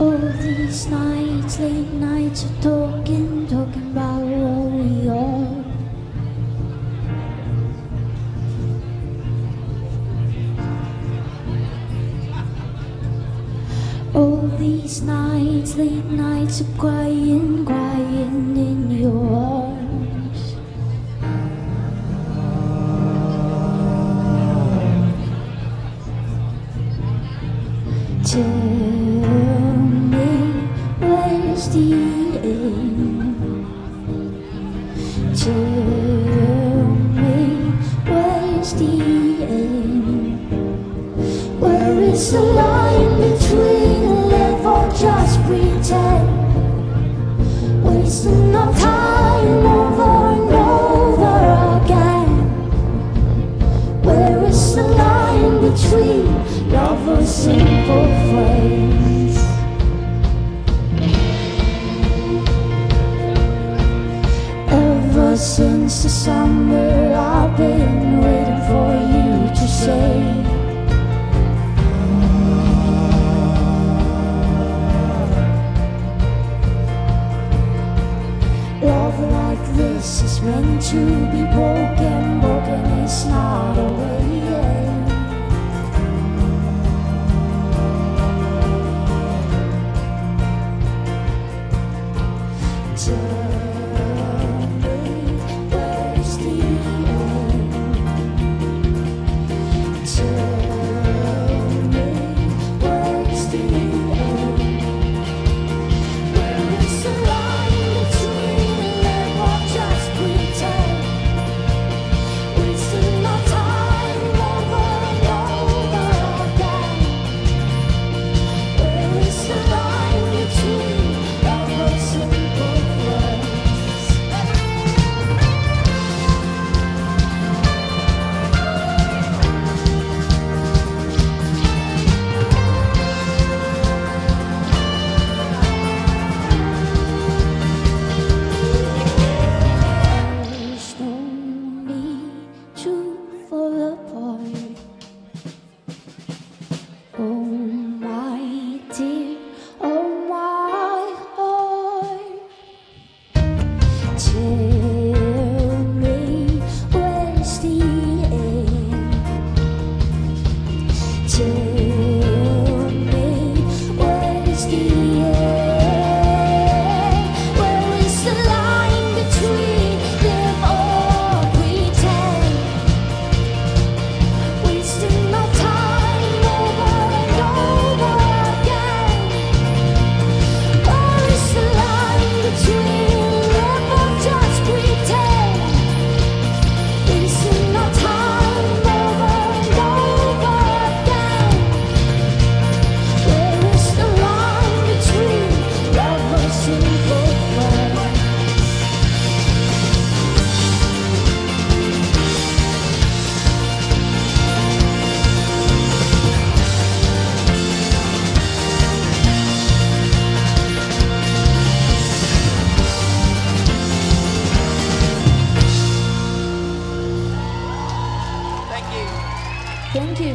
All these nights, late nights of talking about what we are. All these nights, late nights of crying in your arms. Tell me, where's the end? Tell me, where's the end? Where is the line between live or just pretend? Wasting our time over and over again. Where is the line between love or simple friends? Ever since the summer I've been waiting for you to say love like this is meant to be broken, broken is not a way. Thank you.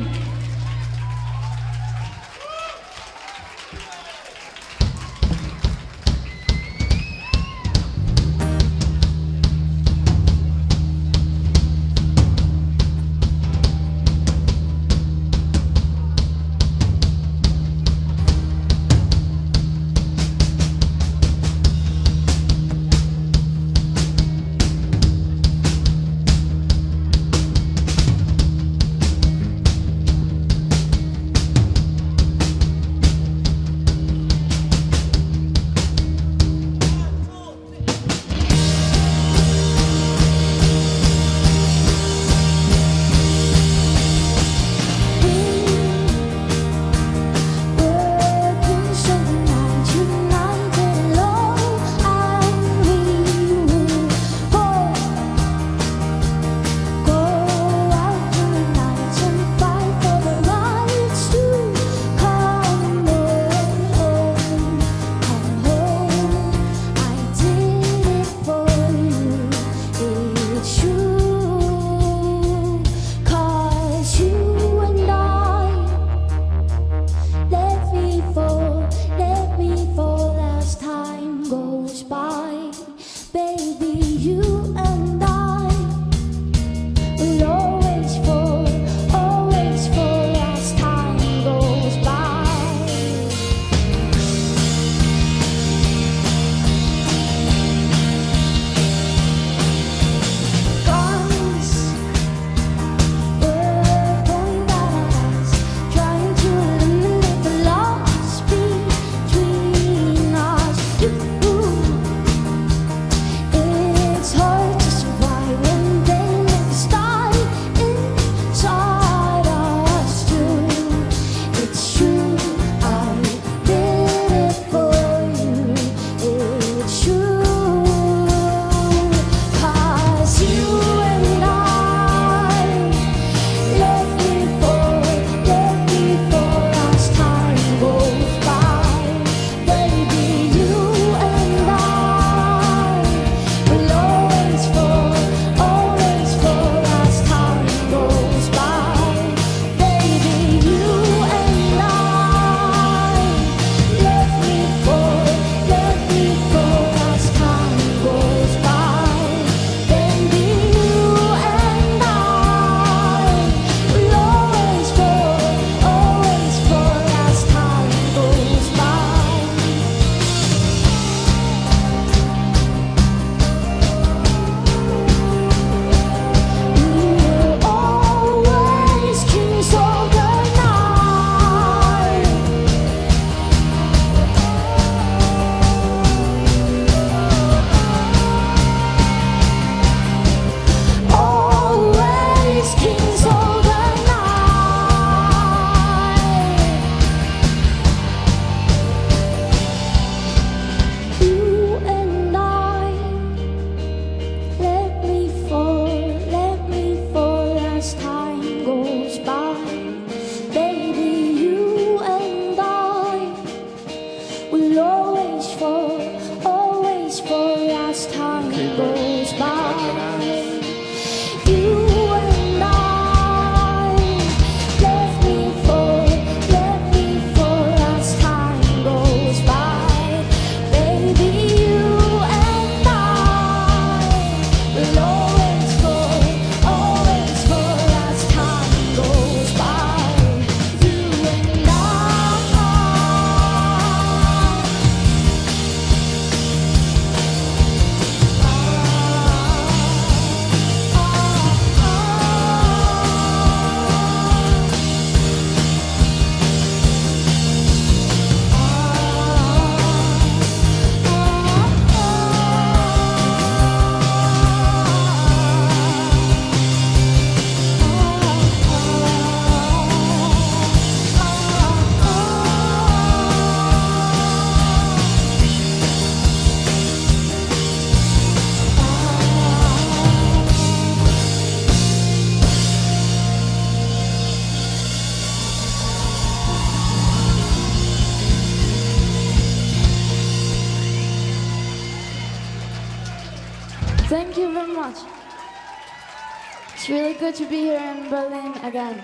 It's really good to be here in Berlin again.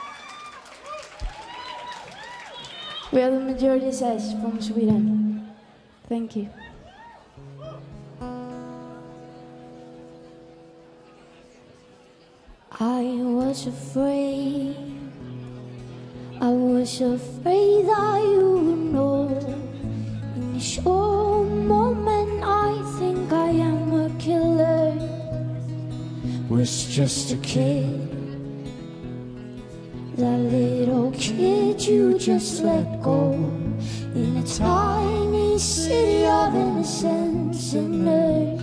We are the majority says from Sweden. Thank you. I was afraid that you would know. In a short moment I think I am a killer. Was just a kid, that little kid you just let go, in a tiny city of innocence and earth.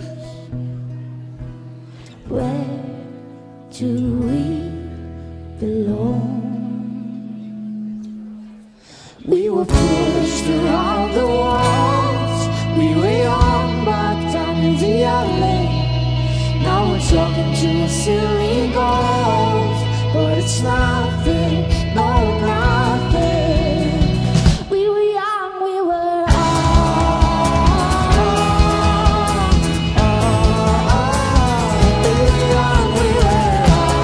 Where do we belong? We were pushed around the walls. We were young back down in the alley. Now we're talking to a silly ghost, but it's nothing, no, nothing. We were young, we were we were young, we were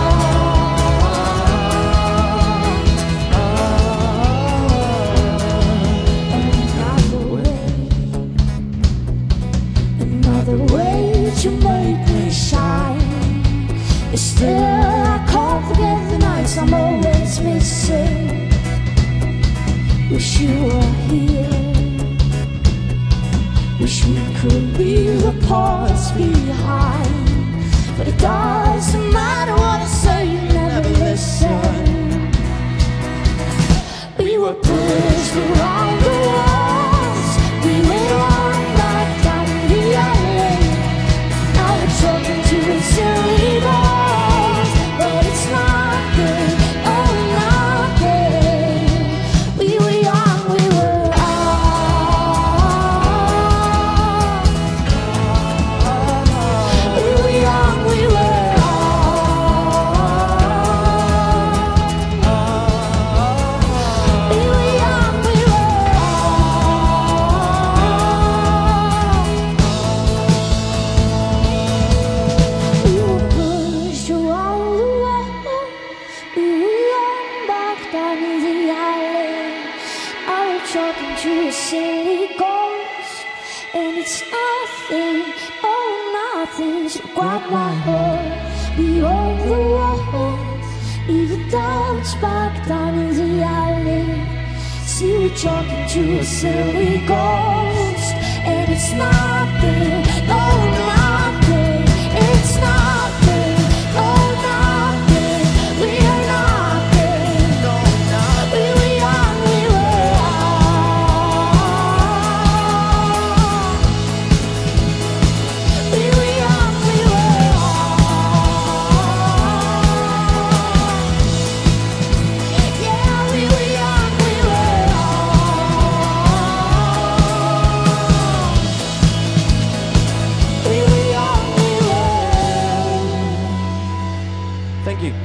another way to make me shine. But still I can't forget the nights I'm always missing. Wish you were here. Wish we could leave the past behind. But it doesn't matter what I say, you never listen. We were pushed around the walls. We were on back down in the alley. Now we're talking to a silly ghost, but it's nothing, oh nothing. We were young, we were we were young, we were we were young, we were we were pushed around the wall. We were young back down in the alley. Now we're talking to a silly ghost, and it's nothing, oh nothing. So grab my heart beyond the walls. Leave the doubts back down in the alley. See, we're talking to a silly ghost, and it's nothing, no nothing. It's nothing, no nothing. We are nothing, no nothing. We were young, we were we were young, we were yeah, we were young, we were young, we were. Thank you.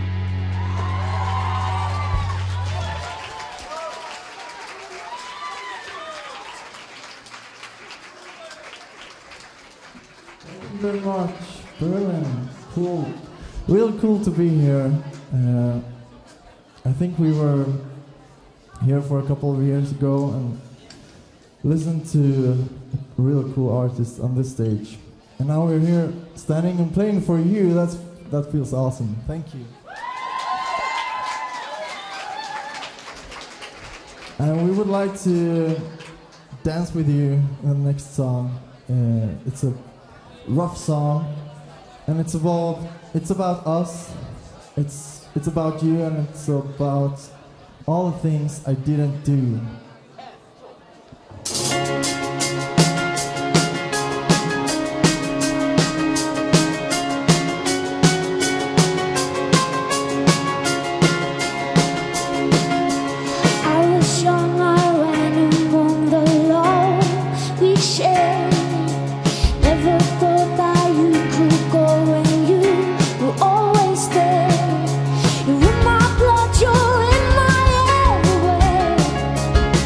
Thank you very much, Berlin. Cool, real cool to be here. I think we were here for a couple of years ago and listened to real cool artists on this stage, and now we're here standing and playing for you. That feels awesome. Thank you. And we would like to dance with you in the next song. It's a rough song, and it's about us. It's about you, and it's about all the things I didn't do. I was young, I ran among the law we shared. Never thought that you could go, and you were always there. You're in my blood, you're in my airway.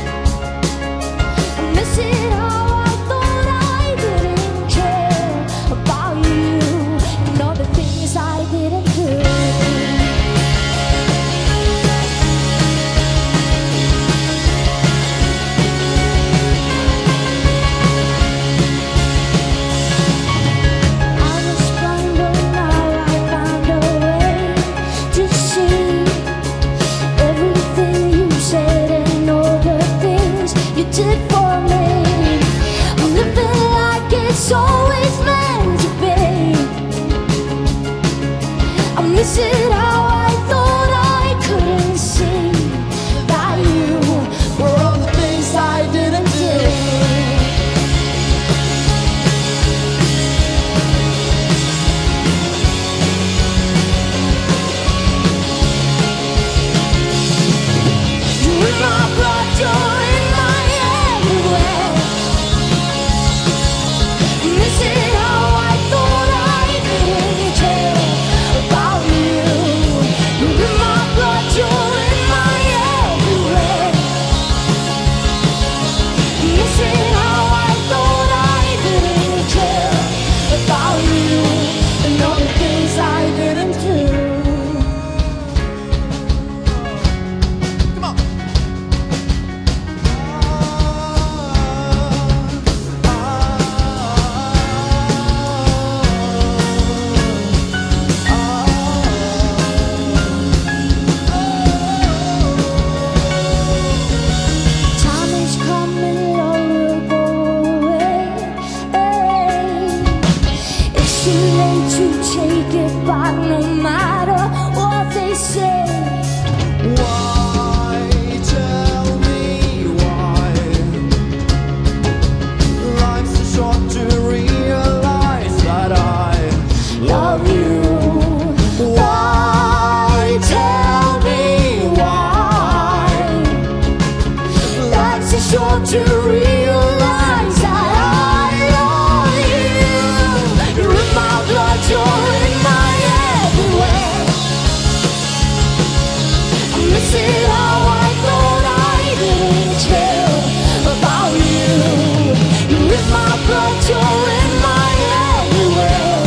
Missing how I thought I didn't care about you. You're in my blood, you're in my everywhere.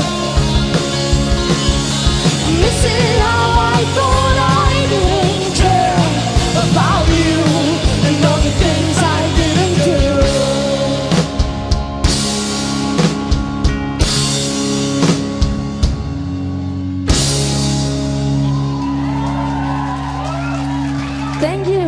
Missing how I thought I didn't care about you and all the things I didn't do. Thank you.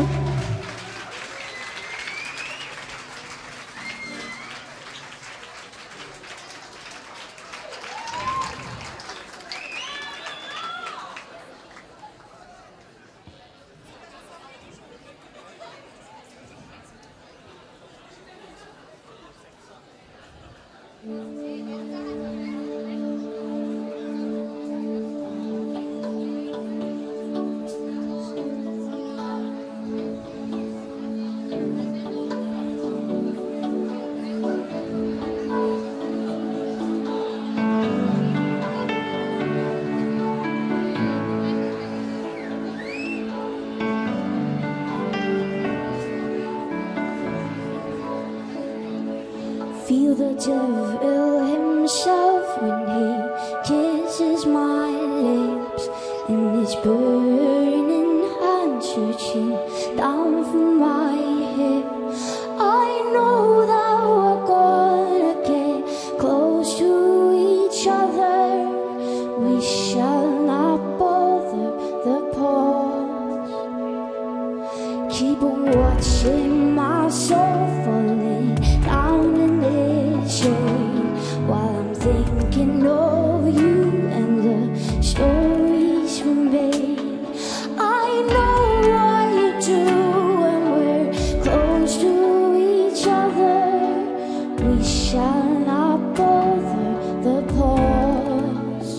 Feel the devil himself when he kisses my lips, and his burning hands reaching down from my hip. I know that we're gonna get close to each other. We shall not bother the pause. Keep on watching my soul falling down in this shade, while I'm thinking of you and the stories we made. I know what you do when we're close to each other. We shall not bother the pause.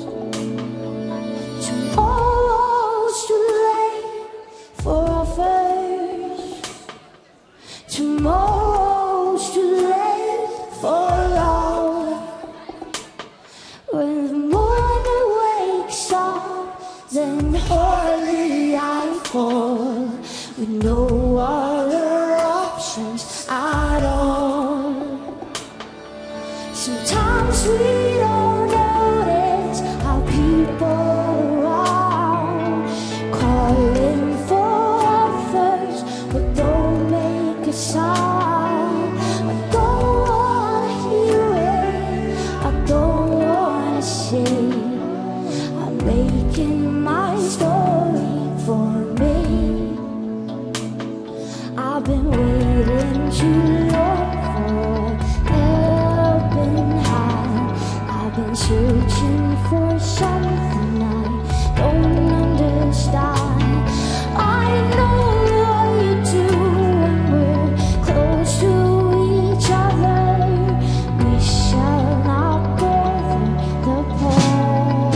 Tomorrow's too late for our first. Tomorrow's too late for love. When the morning wakes up, then early I fall, with no other options at all. Sometimes we don't notice how people around calling for others, but don't make a sound. I don't wanna hear it, I don't wanna see. I'm making my story for me. I've been waiting too long for a helping hand. I've been searching for something I don't understand. I know what you do when we're close to each other. We shall not bother the pause.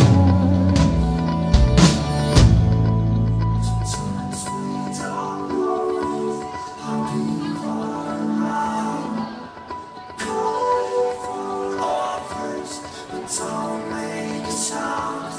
Sometimes we don't know how to call out, calling for offers, but don't make a sound.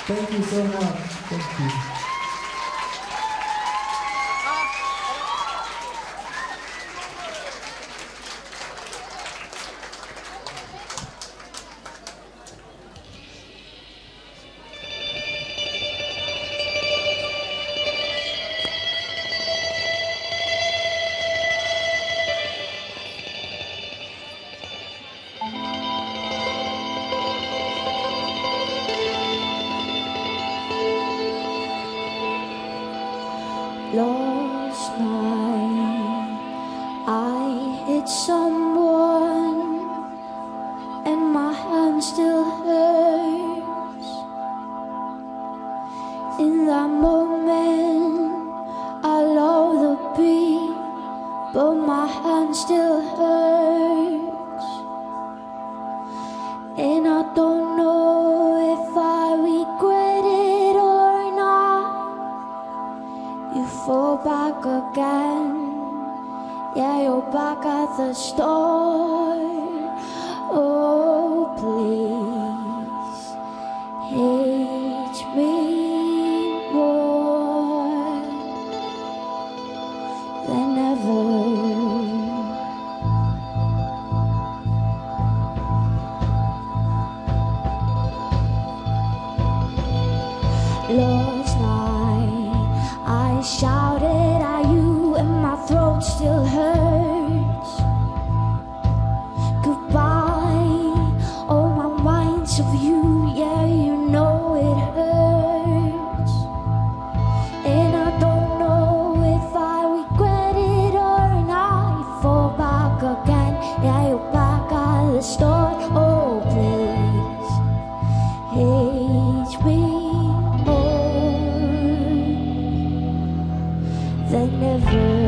Thank you so much. Thank you. Last night I hit someone and my hand still hurts. In that moment I love the beat, but my hand still hurts. And I don't know if I regret it or not. You fall back again, yeah, you're back at the start. Oh, please, hate me more than ever. Last night I shouted at you and my throat still hurts. Goodbye, oh my mind's of you, yeah, you know it hurts. And I don't know if I regret it or not. You fall back again, yeah, you're back at the start. Oh please, hate me than ever.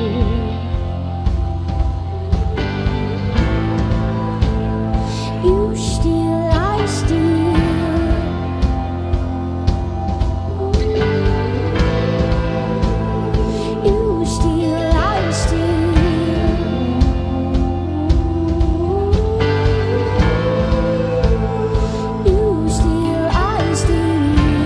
You steal, I steal. You steal, I steal. You steal, I steal.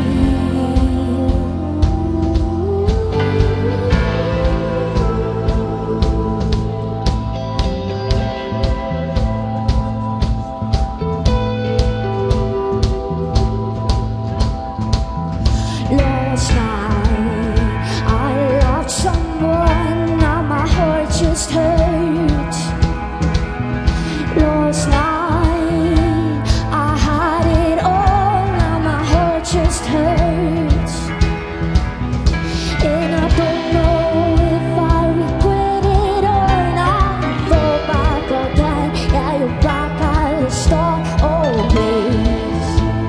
Last night I loved someone, now my heart just hurts. Last night I had it all, now my heart just hurts. And I don't know if I regret it or not. Fall back again, yeah, you're back at the start. Oh please,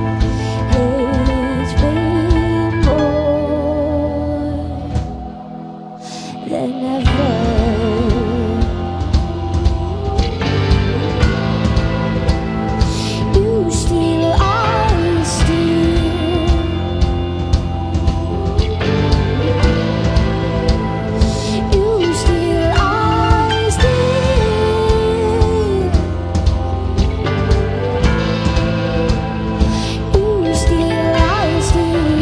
hate me more than ever. You steal, I steal. You steal, I steal. You steal, I steal.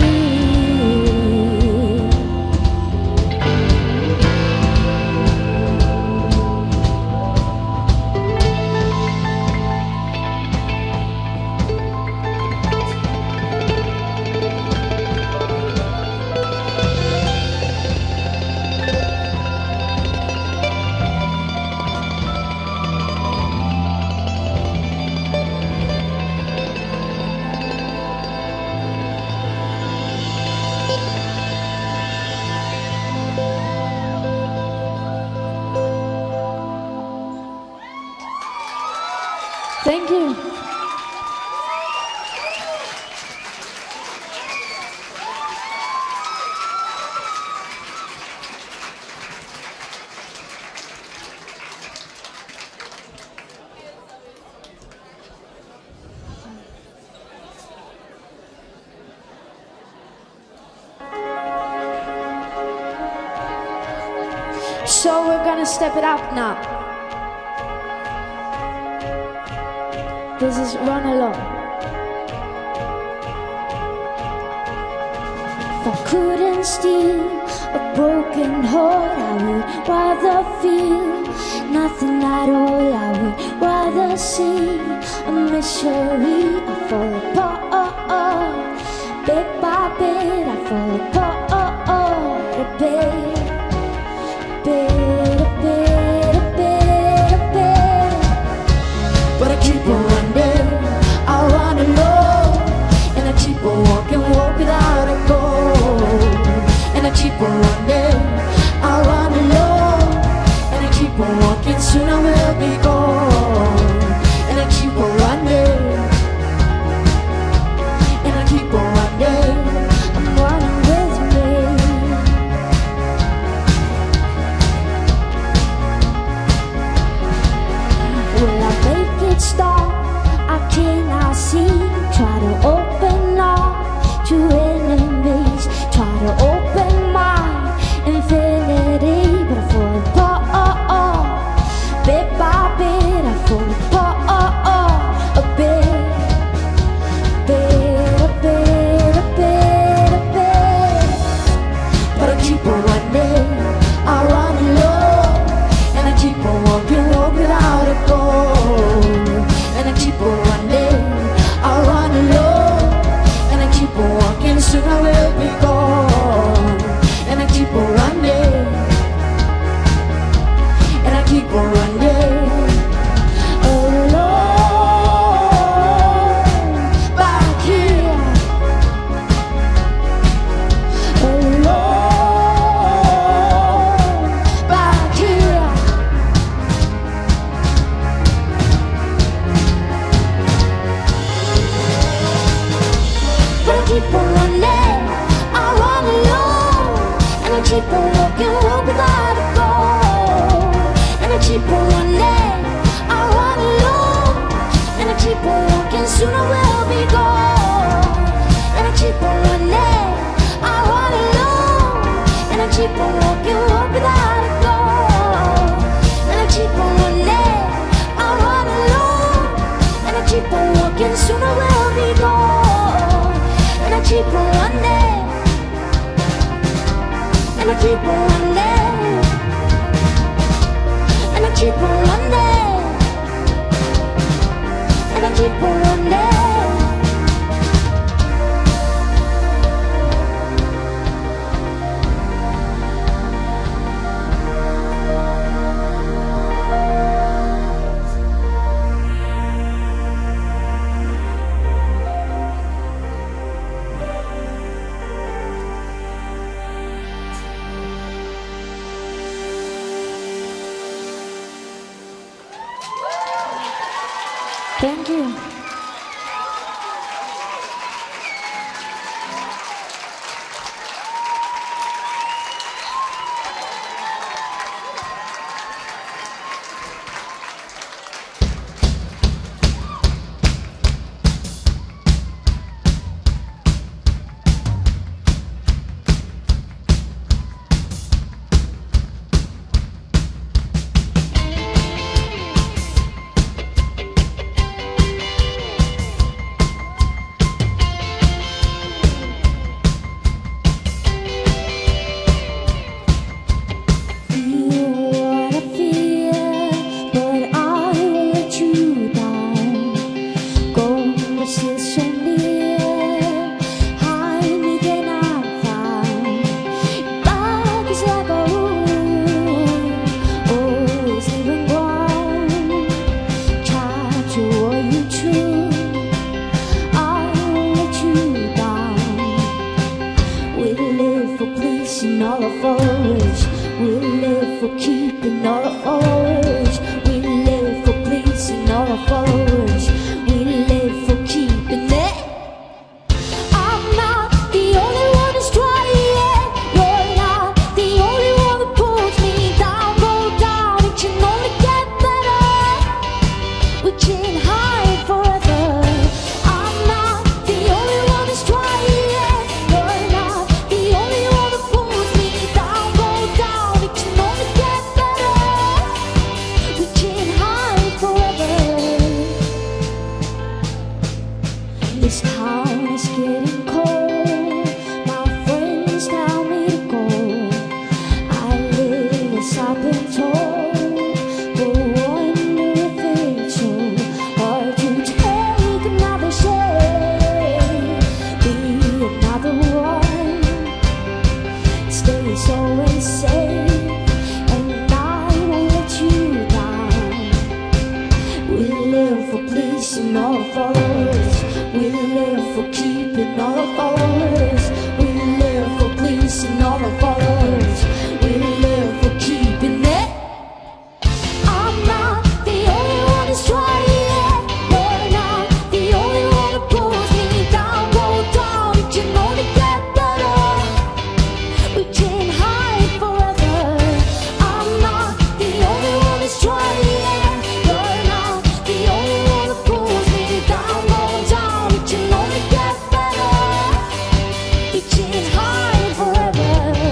Thank you. So we're gonna step it up now. This is Run Along. If I couldn't steal a broken heart, I would rather feel nothing at all. I would rather see a misery. I fall apart, bit by bit. I fall apart, a bit, a bit. But I keep on running, I run alone, and I keep on walking, walk without a goal. And I keep on running, I run alone, and I keep on walking, soon I will be gone. And I keep on running, and I keep on running, I'm running with me. Will I make it stop? I cannot see. Try to open up to enemies, try to open my infinity, but I fall apart, bit by bit. I fall apart, a bit, a bit. But I keep on running, I run alone, and I keep on walking, walk without a goal. And I keep on running, I run alone, and I keep on walking, soon I will be gone. And I keep on running, and I keep on running, alone, back here, alone, back here. But I keep on running, I run alone, and I keep on walking, walk without a goal. And I keep on running, I run alone, and I keep on walking, soon I will be gone. And I keep on running, I run alone, and I keep on walking, walk without a goal. And I keep on running, I run alone, and I keep on walking, soon I will be gone. And I keep on running, and I keep on running, and I keep on running, and I keep on running. Thank you. All of ours, we live for keeping all of ours. We live for pleasing all of ours. We live for keeping it. I'm not the only one who's trying. You're not the only one who pulls me down. Go down, it can only get better. We can't hide forever. I'm not the only one who's trying. You're not the only one who pulls me down. Go down, it can only get better. We can't hide forever. This town is getting cold. My friends pleasing all our followers. We live for keeping all our followers. We live for pleasing all our followers. We live for keeping it. I'm not the only one who's trying. You're not the only one who pulls me down, go down. It can only get better. We can hide forever. I'm not the only one who's trying. You're not the only one who pulls me down, go down. It can only get better. We can hide forever.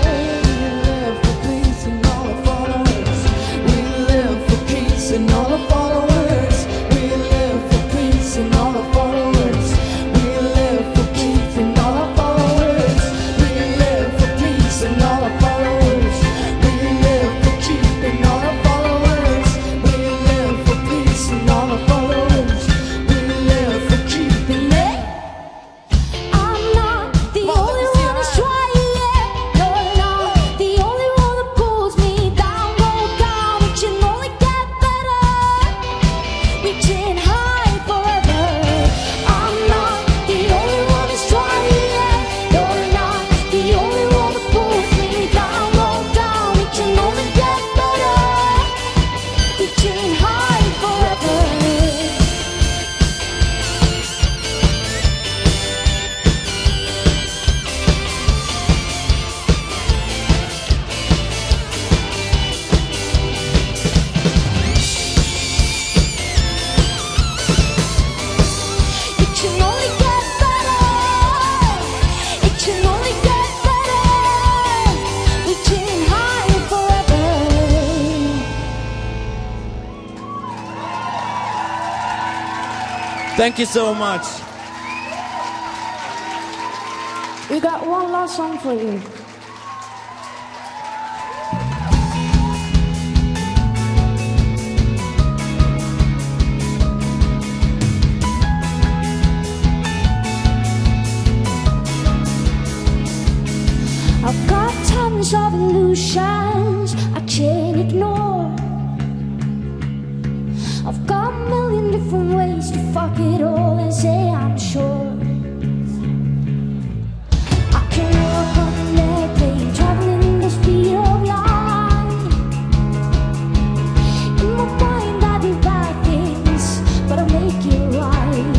We live for peace and all our followers. We live for peace and all our followers. We live for peace and all our followers. We live for keeping all our followers. We live for peace and all our followers. We live for keeping it. I'm not the only one who's trying. You're not the only one that pulls me down, go down. It can only get better. We can hide forever. I'm not the only one who's trying. You're not the only one that pulls me down, go down. It can only get better. We can hide forever. It can only get better. It can only get better. We can hide forever. Thank you so much. We got one last song for you. I've got tons of illusions I can't ignore. I've got a million different ways to fuck it all and say I'm sure. I can walk on an airplane, traveling the speed of light. In my mind I do bad things, but I make it right.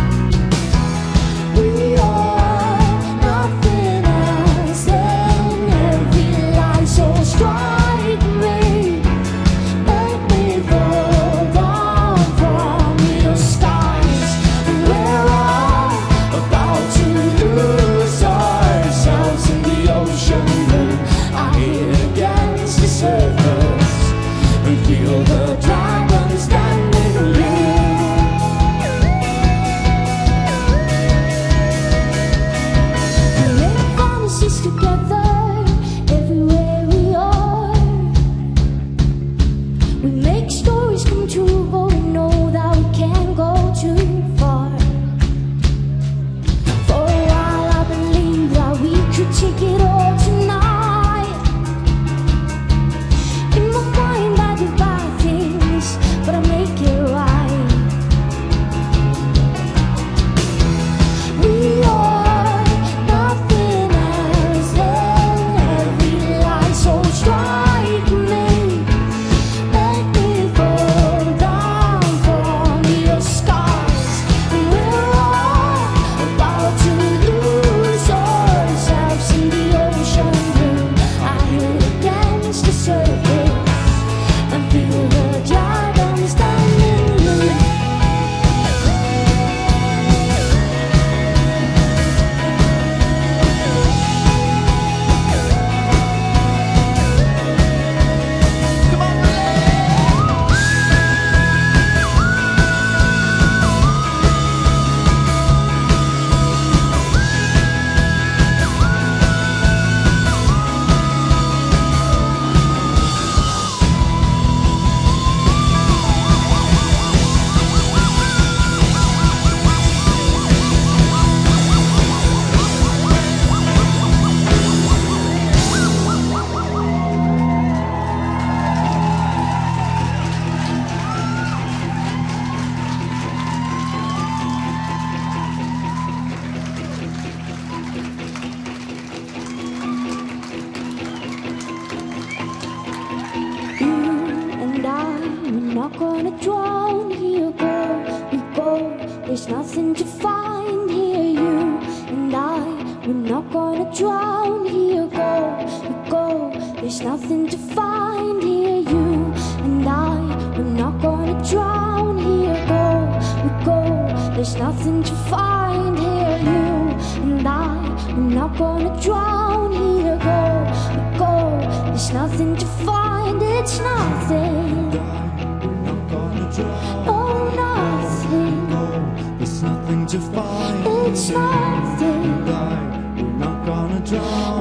We are nothing else than gonna drown. Here we go, there's nothing to find. Here you and I, we're not gonna drown. Here we go, there's nothing to find. Here you and I, we're not gonna drown. Here we go, there's nothing to find. Here you and I, we're not gonna drown. Here we go, there's nothing to find. It's nothing. Oh, nothing. There's nothing to find. It's nothing. We're not gonna drown.